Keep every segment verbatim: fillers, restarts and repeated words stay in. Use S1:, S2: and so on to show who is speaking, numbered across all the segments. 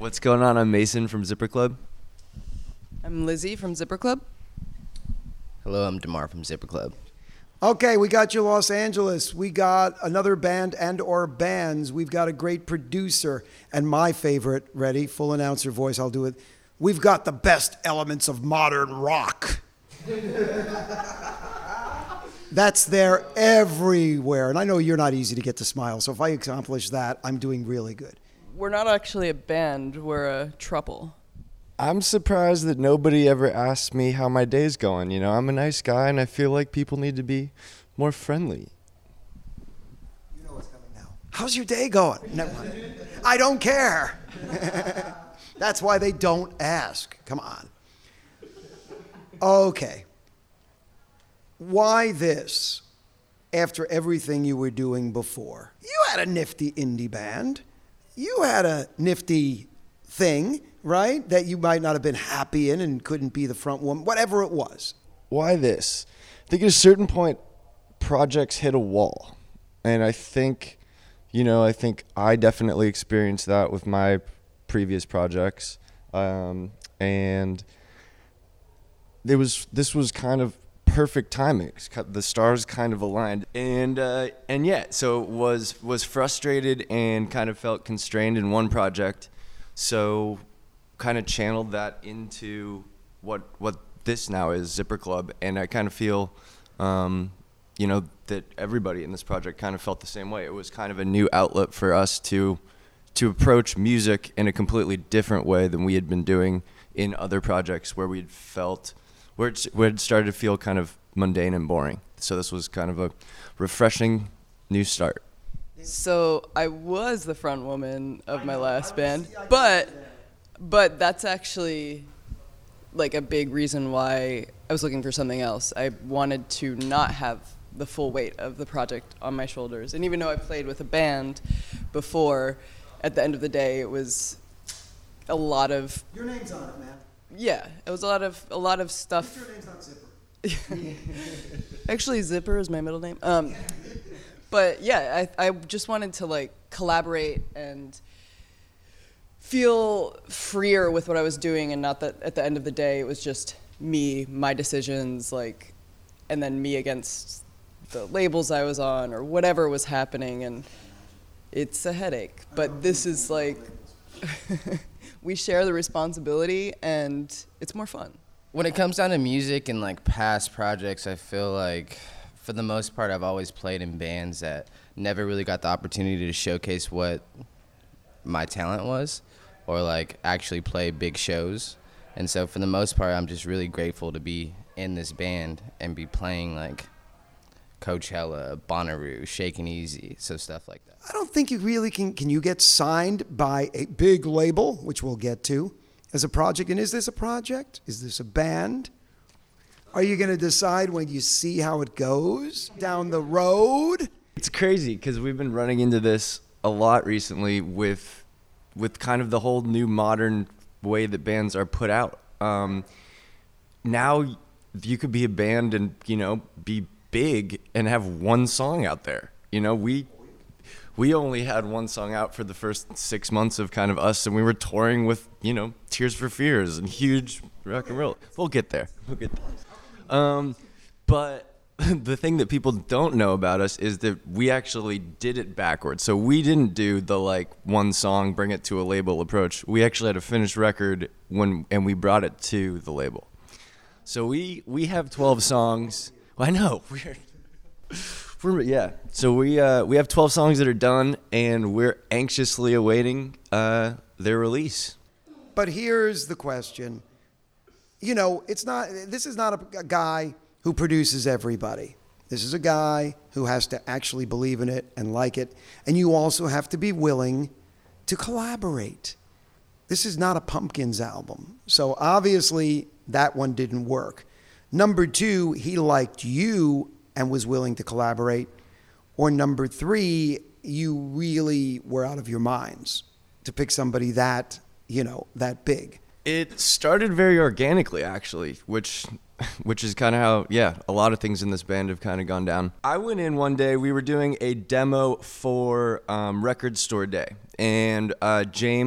S1: What's going on? I'm Mason from Zipper Club.
S2: I'm Lizzie from Zipper Club.
S3: Hello, I'm Damar from Zipper Club.
S4: Okay, we got you Los Angeles. We got another band and or bands. We've got a great producer. And my favorite, ready, full announcer voice, I'll do it. We've got the best elements of modern rock. That's there everywhere. And I know you're not easy to get to smile, so if I accomplish that, I'm doing really good.
S2: We're not actually a band, we're a trouble.
S5: I'm surprised that nobody ever asks me how my day's going. You know, I'm a nice guy, and I feel like people need to be more friendly.
S4: You know what's coming now. How's your day going? Never mind. I don't care. That's why they don't ask. Come on. Okay. Why this after everything you were doing before? You had a nifty indie band. You had a nifty thing, right? That you might not have been happy in and couldn't be the front woman, whatever it was.
S5: Why this? I think at a certain point, projects hit a wall. And I think, you know, I think I definitely experienced that with my previous projects. Um, and there was, this was kind of perfect timing. The stars kind of aligned.
S1: And uh, and yeah, so was was frustrated and kind of felt constrained in one project. So kind of channeled that into what what this now is, Zipper Club. And I kind of feel, um, you know, that everybody in this project kind of felt the same way. It was kind of a new outlet for us to to approach music in a completely different way than we had been doing in other projects where we'd felt, where it, where it started to feel kind of mundane and boring. So this was kind of a refreshing new start.
S2: So I was the front woman of my last band, but but that's actually like a big reason why I was looking for something else. I wanted to not have the full weight of the project on my shoulders. And even though I played with a band before, at the end of the day, it was a lot of...
S4: Your name's on it, man.
S2: Yeah, it was a lot of a lot of stuff.
S4: Your name's not Zipper.
S2: Actually, Zipper is my middle name. Um, but yeah, I I just wanted to like collaborate and feel freer with what I was doing, and not that at the end of the day it was just me, my decisions, like, and then me against the labels I was on or whatever was happening, and it's a headache. But this is like we share the responsibility, and it's more fun.
S3: When it comes down to music and like past projects, I feel like for the most part I've always played in bands that never really got the opportunity to showcase what my talent was or like actually play big shows. And so for the most part I'm just really grateful to be in this band and be playing like Coachella, Bonnaroo, Shakin' Easy, so stuff like that.
S4: I don't think you really can. Can you get signed by a big label, which we'll get to, as a project? And is this a project? Is this a band? Are you going to decide when you see how it goes down the road?
S1: It's crazy because we've been running into this a lot recently with with kind of the whole new modern way that bands are put out. Um, now you could be a band and, you know, be big and have one song out there. You know, we we only had one song out for the first six months of kind of us, and we were touring with, you know, Tears for Fears and huge rock and roll. We'll get there. We'll get there. Um, but the thing that people don't know about us is that we actually did it backwards. So we didn't do the like one song, bring it to a label approach. We actually had a finished record when, and we brought it to the label. So we we have twelve songs. Well, I know we're, we're yeah. So we uh, we have twelve songs that are done, and we're anxiously awaiting uh, their release.
S4: But here's the question. You know, it's not. This is not a, a guy who produces everybody. This is a guy who has to actually believe in it and like it, and you also have to be willing to collaborate. This is not a Pumpkins album, so obviously that one didn't work. Number two, he liked you and was willing to collaborate. Or number three, you really were out of your minds to pick somebody that, you know, that big.
S1: It started very organically, actually, which which is kind of how, yeah, a lot of things in this band have kind of gone down. I went in one day, we were doing a demo for um, Record Store Day, and uh, James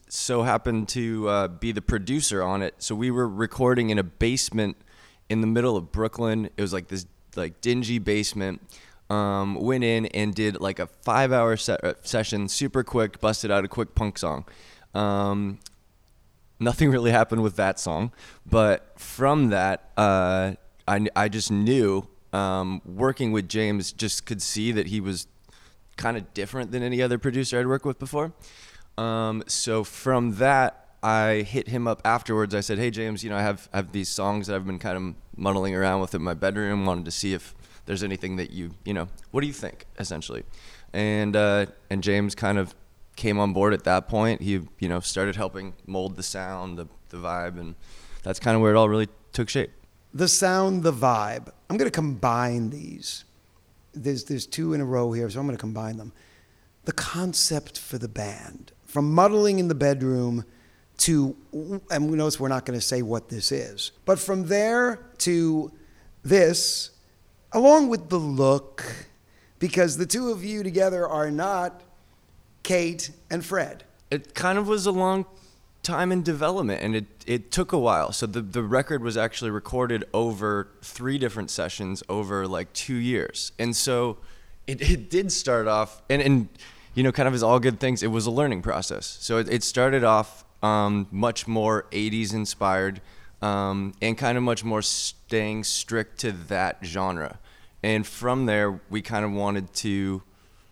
S1: so happened to uh, be the producer on it. So we were recording in a basement in the middle of Brooklyn. It was like this like dingy basement. Um, went in and did like a five-hour se- uh, session, super quick, busted out a quick punk song. Um, nothing really happened with that song, but from that, uh, I, I just knew, um, working with James, just could see that he was kind of different than any other producer I'd worked with before. Um, so from that, I hit him up afterwards. I said, hey, James, you know, I have, I have these songs that I've been kind of muddling around with in my bedroom, wanted to see if there's anything that you, you know, what do you think, essentially? And uh, and James kind of came on board at that point. He, you know, started helping mold the sound, the, the vibe, and that's kind of where it all really took shape.
S4: The sound, the vibe. I'm going to combine these. There's there's two in a row here, so I'm going to combine them. The concept for the band, from muddling in the bedroom to, and we notice we're not going to say what this is, but from there to this, along with the look, because the two of you together are not Kate and Fred.
S1: It kind of was a long time in development, and it, it took a while. So the, the record was actually recorded over three different sessions over like two years. And so it, it did start off, and, and you know, kind of as all good things, it was a learning process. So it, it started off um, much more eighties inspired, um, and kind of much more staying strict to that genre. And from there, we kind of wanted to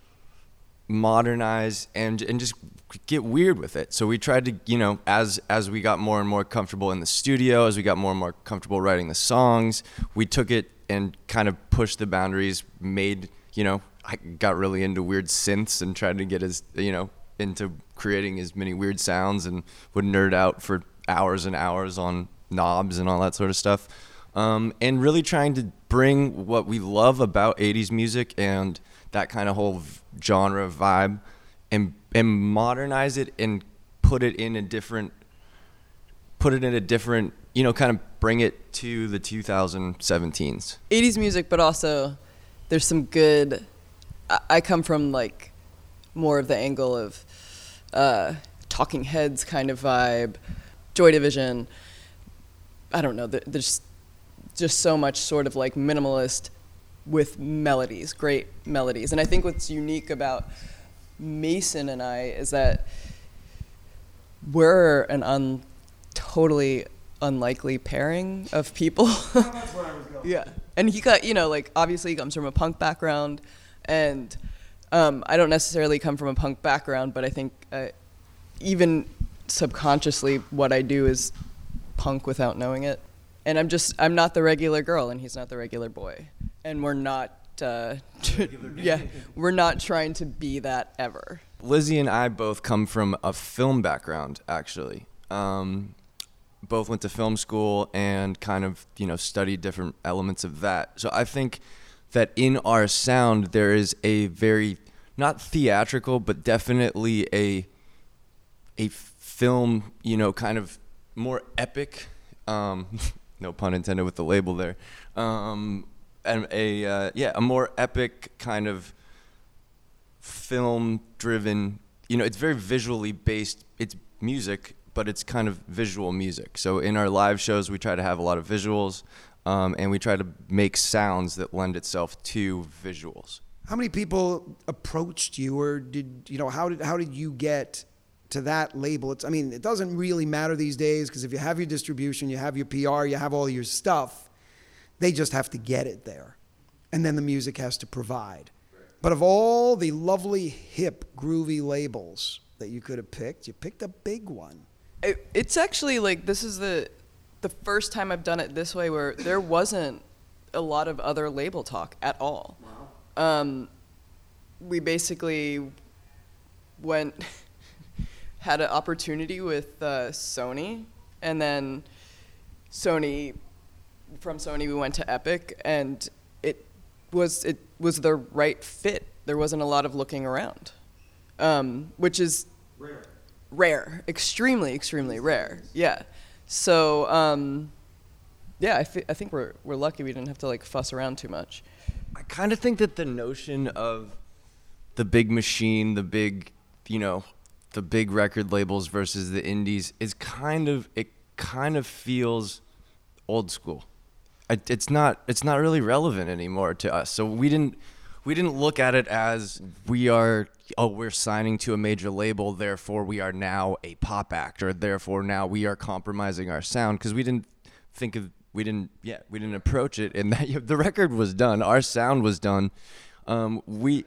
S1: modernize and and just get weird with it. So we tried to, you know, as as we got more and more comfortable in the studio, as we got more and more comfortable writing the songs, we took it and kind of pushed the boundaries, made, you know, I got really into weird synths and tried to get as, you know, into creating as many weird sounds, and would nerd out for hours and hours on knobs and all that sort of stuff. Um, and really trying to bring what we love about eighties music and that kind of whole genre vibe, and and modernize it and put it in a different, put it in a different, you know, kind of bring it to the twenty seventeens.
S2: eighties music, but also there's some good, I, I come from like more of the angle of uh, Talking Heads kind of vibe, Joy Division. I don't know, there's just so much sort of like minimalist with melodies, great melodies. And I think what's unique about Mason and I is that we're an un, totally unlikely pairing of people.
S4: That's where I was going.
S2: Yeah. And he got, you know, like obviously he comes from a punk background, and um, I don't necessarily come from a punk background, but I think uh, even subconsciously what I do is punk without knowing it. And I'm just, I'm not the regular girl, and he's not the regular boy. And we're not, uh, yeah, we're not trying to be that ever.
S1: Lizzie and I both come from a film background, actually. Um, both went to film school and kind of, you know, studied different elements of that. So I think that in our sound, there is a very, not theatrical, but definitely a, a film, you know, kind of more epic, um, no pun intended with the label there, um, and a uh, yeah, a more epic kind of film-driven. You know, it's very visually based. It's music, but it's kind of visual music. So in our live shows, we try to have a lot of visuals, um, and we try to make sounds that lend itself to visuals.
S4: How many people approached you, or did you know? How did how did you get to that label? It's, I mean, it doesn't really matter these days, because if you have your distribution, you have your P R, you have all your stuff, they just have to get it there. And then the music has to provide. Right. But of all the lovely, hip, groovy labels that you could have picked, you picked a big one.
S2: It, it's actually like, this is the the first time I've done it this way, where there wasn't a lot of other label talk at all. Wow. Um, we basically went... had an opportunity with uh, Sony, and then Sony, from Sony we went to Epic, and it was it was the right fit. There wasn't a lot of looking around, um, which is
S4: rare,
S2: rare, extremely, extremely rare. Yeah. So um, yeah, I, fi- I think we're we're lucky we didn't have to like fuss around too much.
S1: I kind of think that the notion of the big machine, the big, you know, the big record labels versus the indies is kind of it kind of feels old school. It, it's not it's not really relevant anymore to us. So we didn't we didn't look at it as we are oh we're signing to a major label, therefore we are now a pop act, or therefore now we are compromising our sound, because we didn't think of we didn't yeah we didn't approach it in that. The record was done, our sound was done. Um, we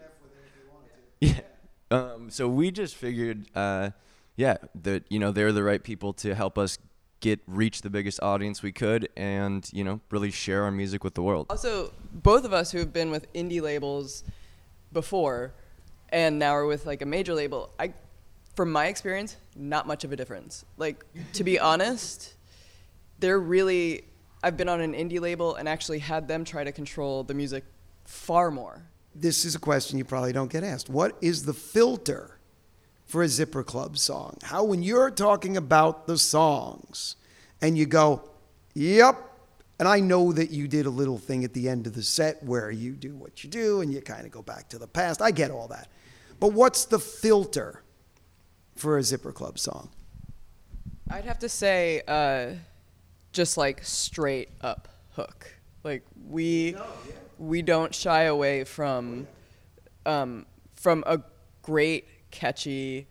S1: yeah. Um, so we just figured, uh, yeah, that, you know, they're the right people to help us get reach the biggest audience we could, and, you know, really share our music with the world.
S2: Also, both of us who have been with indie labels before and now are with like a major label, I, from my experience, not much of a difference. Like, to be honest, they're really, I've been on an indie label and actually had them try to control the music far more.
S4: This is a question you probably don't get asked. What is the filter for a Zipper Club song? How, when you're talking about the songs and you go, yep, and I know that you did a little thing at the end of the set where you do what you do and you kind of go back to the past. I get all that. But what's the filter for a Zipper Club song?
S2: I'd have to say uh, just like straight up hook. Like we... We don't shy away from um, from a great catchy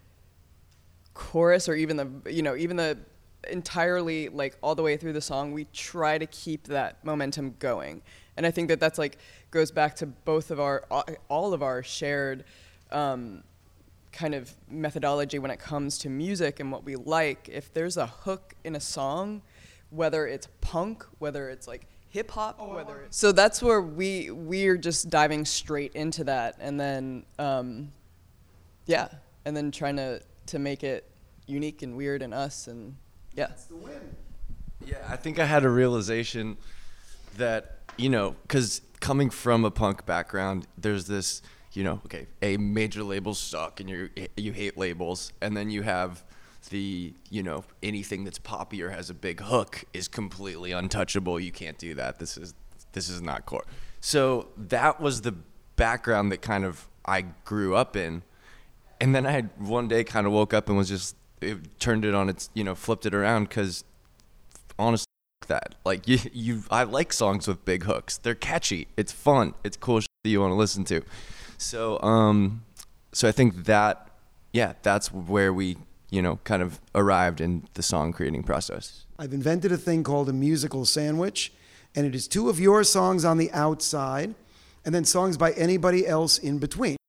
S2: chorus, or even the you know even the entirely like all the way through the song. We try to keep that momentum going, and I think that that's like goes back to both of our all of our shared um, kind of methodology when it comes to music and what we like. If there's a hook in a song, whether it's punk, whether it's like hip hop, oh, whether it's, so that's where we we're just diving straight into that, and then um, yeah, and then trying to to make it unique and weird and us, and yeah.
S4: That's the win.
S1: Yeah, I think I had a realization that, you know, because coming from a punk background, there's this, you know, okay, a major labels suck and you you hate labels, and then you have the, you know, anything that's poppy or has a big hook is completely untouchable. You can't do that. This is this is not core. So that was the background that kind of I grew up in. And then I had one day kind of woke up and was just, it turned it on its, you know, flipped it around, because honestly, that, like, you, you, I like songs with big hooks. They're catchy. It's fun. It's cool shit that you want to listen to. So, um, so I think that, yeah, that's where we, you know, kind of arrived in the song creating process.
S4: I've invented a thing called a musical sandwich, and it is two of your songs on the outside and then songs by anybody else in between.